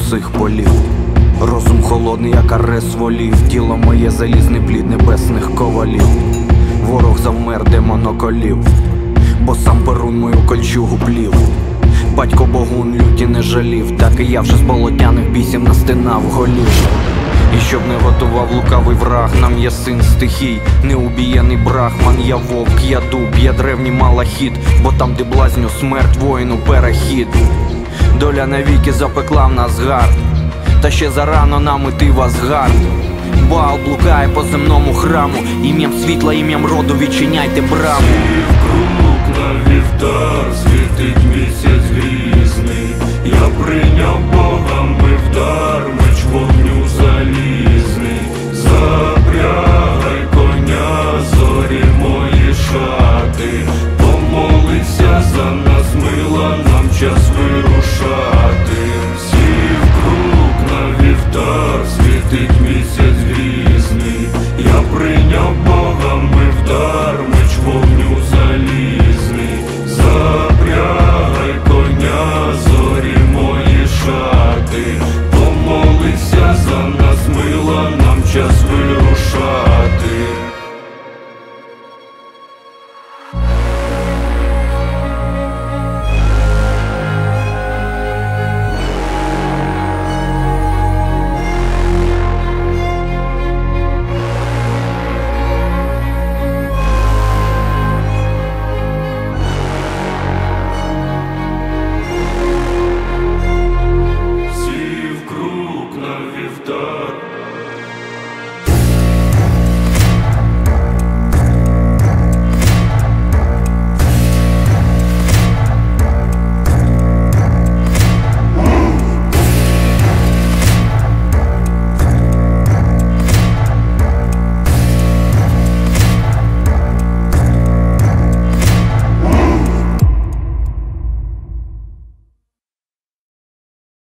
усіх полів. Розум холодний, як арест волів, тіло моє залізний плід небесних ковалів. Ворог завмер, де моноколів, бо сам Перун мою кольчугу плів. Батько Богун люті не жалів, так і я вже з болотяних бісів настинав голів. І щоб не готував лукавий враг, нам є син стихій, неубієний брахман. Я вовк, я дуб, я древній малахіт, бо там, де блазню смерть, воїну перехід. Доля навіки запекла в нас гард, та ще зарано нам іти в Асгард. Баал блукає по земному храму, ім'ям світла, ім'ям роду відчиняйте браму. Всі вкруг на вівтар